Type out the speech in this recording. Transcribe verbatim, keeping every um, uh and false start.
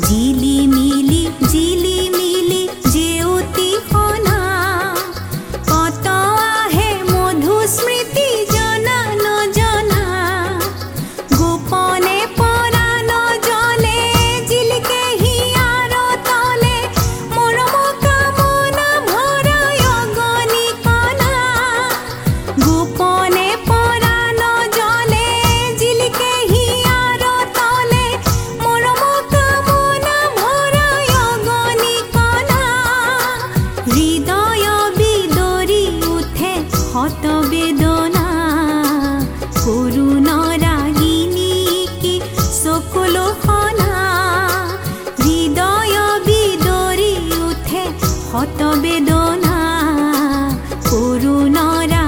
জিলিমিলি জিলিমিলি জেউতি সনা কত আহে মধু স্মৃতি জনা নজনা গোপনে পৰা নজলে জিলিকে হিয়াৰ তলে মৰম কামনা ভৰা অগনি কণা গোপনে পৰা নজলে জিলিকে হিয়াৰ তলে মৰম কামনা ভৰা অগনি কণা হৃদয় বিদৰি উঠে হত বেদনা করুণ রাগিনী কি চকুলো সনা হৃদয় বিদৰি উঠে হত বেদনা করুণ